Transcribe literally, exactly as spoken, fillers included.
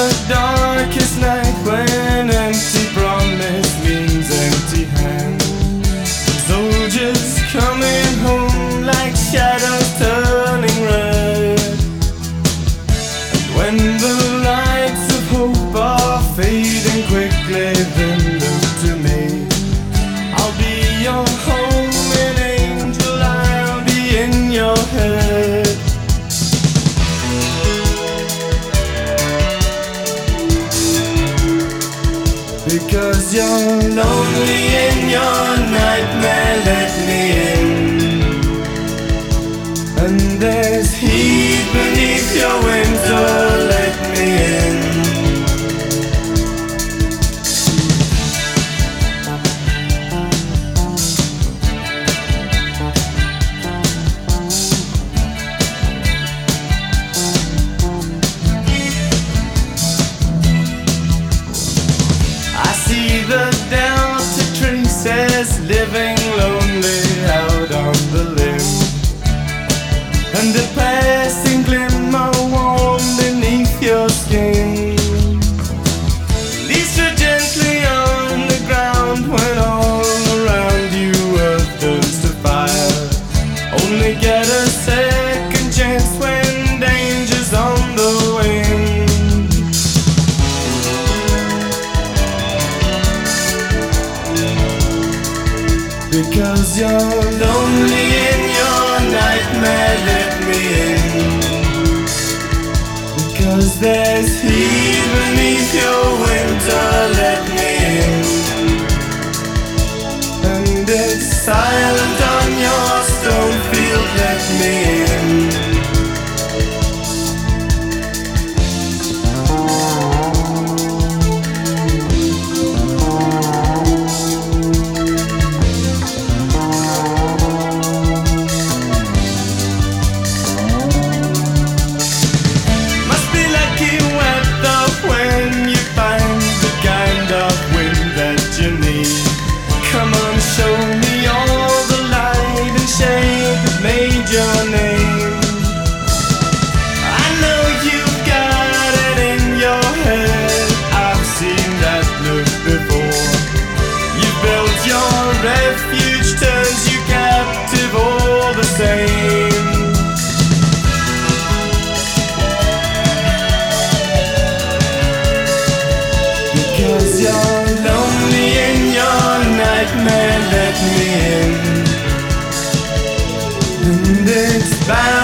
the darkest night when empty promise means empty hand. Soldiers coming home like shadows turning red. And when the lights of hope are fading quickly, then look to me. I'll be your home, an angel, I'll be in your head. Because you're lonely in your nightmare, let me in. And there's heat beneath your winter, let me in. The Delta tree says living lonely out on the limb, and a passing glimmer warm beneath your skin leads you gently on the ground when all around you earth turns to fire. Only get a second chance when danger's on the wing. Because you're lonely in your nightmare, let me in. Because there's heat beneath your winter, let me in. And it's silent on your stone field, let me in. Show me all the light and shade that made your name. I know you've got it in your head, I've seen that look before. You built your refuge, turns you captive all the same. Because you're lonely in your nightmare, let me in. And it's bound